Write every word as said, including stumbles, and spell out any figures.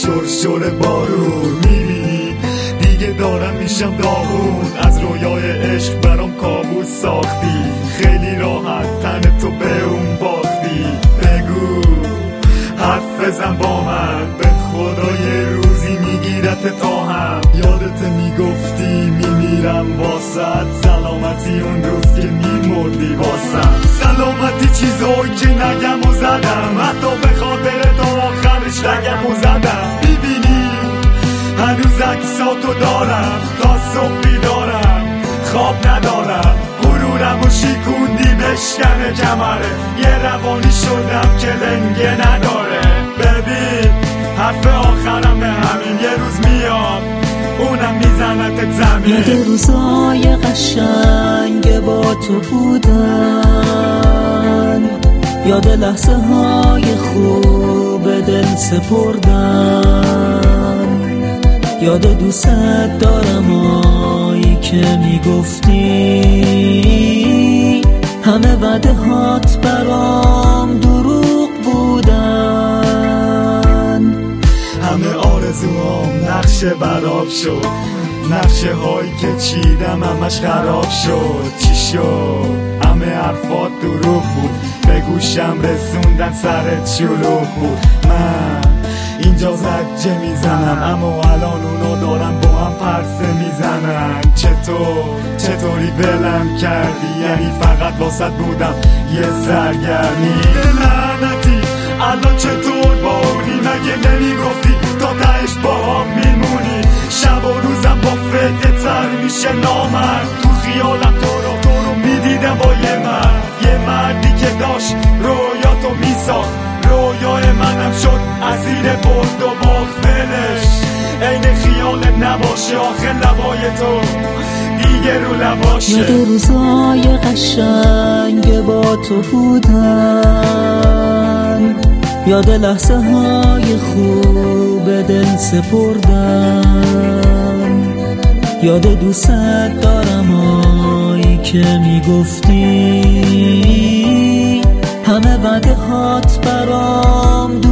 شرشر بارون. میبینی دیگه دارم میشم داغون، از رویای عشق برام کابوس ساختی. خیلی راحت تن تو به اون باختی. بگو حرف بزن با من، به خدا یه روزی میگیرت تا هم. یادت میگفتی میمیرم واسد، سلامتی اون روز که میمردی واسم. سلامتی چیزایی که نگم و زدم، حتی به خاطر تا آخرش رگم و زدم. میبینی هنوز عکساتو دارم، تا صبح بیدارم خواب ندارم. غرورم و شیکوندی بشکنه کمره، یه روانی شدم که لنگه نداره. ببین حرف آخرم همین، یه روز میاد اونم میزنتت زمین. یاد روزای قشنگ با تو بودن، یاد لحظه های خوب دل سپردن، یاد دوست دارم آیی که میگفتی همه وعده هات برام دروغ بودن. همه آرزوام نقشه براب شد، نقشه هایی که چیدم همش خراب شد. چی شد؟ همه حرفات دروغ بود، به گوشم رسوندن سرت شلوغ بود. من اینجا زجه میزنم، اما الان اونا دارن با هم پرسه میزنن. چطور چطوری ولم کردی؟ یعنی فقط واسط بودم یه سرگرمی. لعنتی الان چطور باری؟ مگه نمیگفتی تا تهش با هم میمونی؟ شب و روزم با فکر تر میشه نامرد. تو خیالم تو رو تو رو میدیدم با یه مرد، یه مردی که داشت رویاتو میساخت. رویای منم شد اسیر برد و باختنش. عین خیالت نباشه آخه لبای تو دیگه رو لباشه. یاد روزای قشنگ با تو بودن، یاد لحظه های خوب دل سپردن، یاد دوست دارم آیی که میگفتی همه وعده هات برام